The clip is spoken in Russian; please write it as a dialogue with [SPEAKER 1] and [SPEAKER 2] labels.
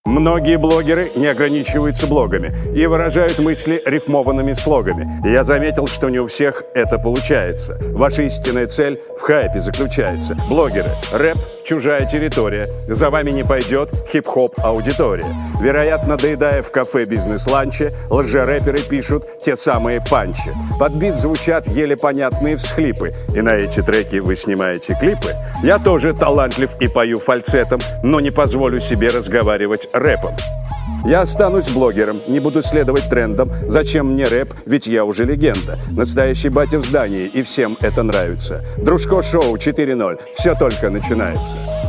[SPEAKER 1] Многие блогеры не ограничиваются блогами и выражают мысли рифмованными слогами. И я заметил, что не у всех это получается. Ваша истинная цель в хайпе заключается. Блогеры, рэп – чужая территория. За вами не пойдет хип-хоп аудитория. Вероятно, доедая в кафе бизнес-ланче, лжерэперы пишут те самые панчи. Под бит звучат еле понятные всхлипы. И на эти треки вы снимаете клипы. Я тоже талантлив и пою фальцетом, но не позволю себе разговаривать рэпом. Я останусь блогером, не буду следовать трендам. Зачем мне рэп, ведь я уже легенда. Настоящий батя в здании, и всем это нравится. Дружко шоу 4.0, все только начинается.